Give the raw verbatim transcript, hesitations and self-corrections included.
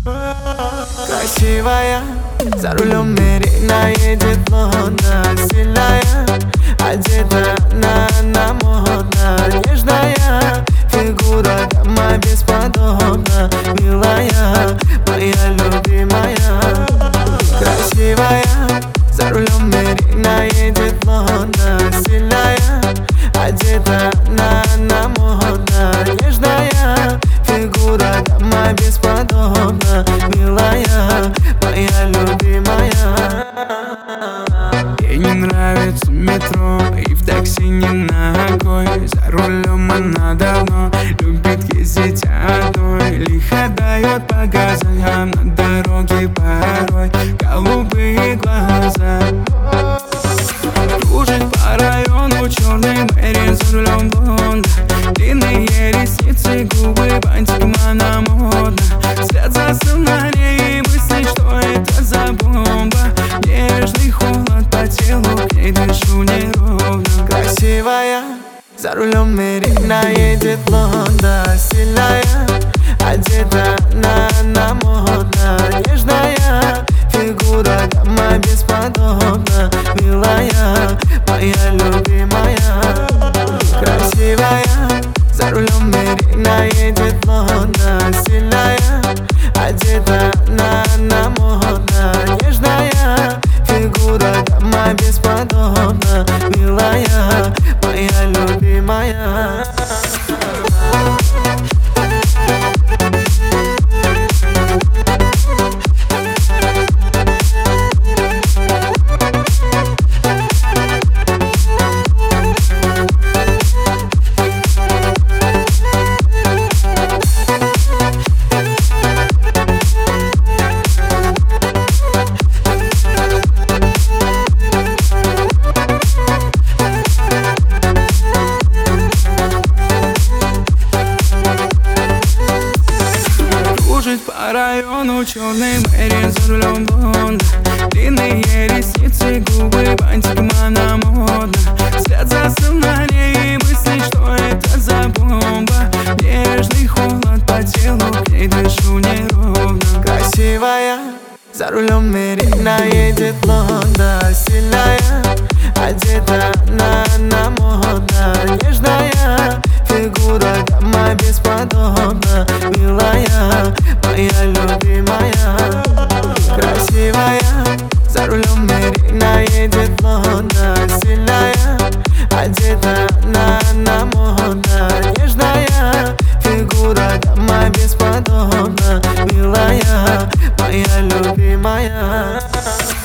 Красивая, за рулем Мерина едет лодка. Сильная, одета она на модно. Нежная фигура, дама бесподобна. Милая, моя любимая. Красивая, за рулем Мерина едет лодка. Сильная, одета она на модно. Нежная фигура, дама бесподобна. Милая, моя любимая. Ей не нравится метро и в такси не ногой. За рулем она давно любит ездить одной. Лихо дает по газам на дороге порой. Голубые глаза. Кружит по району черный Мэри за рулем блонда. Длинные ресницы, губы, бантиком она модна. Взгляд застыл на ней и мысли, что это за бомба. Нежный холод по телу, к ней дышу неровно. Красивая, за рулем Мерина едет лодка. Сильная, одета она на модно. Нежная фигура, дама бесподобна. Милая, моя любимая. Красивая, за рулем Мерина едет лодка. Сильная, одета она на модно. Нежная фигура, дама бесподобна. Милая, моя любимая. По району черный Мэри за рулем блонда. Длинные ресницы, губы, бантиком она модна. Взгляд застыл на ней и мысли, что это за бомба. Нежный холод по телу, к ней дышу неровно. Красивая, за рулем Мерина едет лодка. Сильная, одета она на модно. Нежная фигура, дама бесподобна. Милая, моя любимая. Красивая, за рулем Мерина едет лодка. Сильная, одета она на модно. Нежная фигура, дама бесподобна. Милая, моя любимая.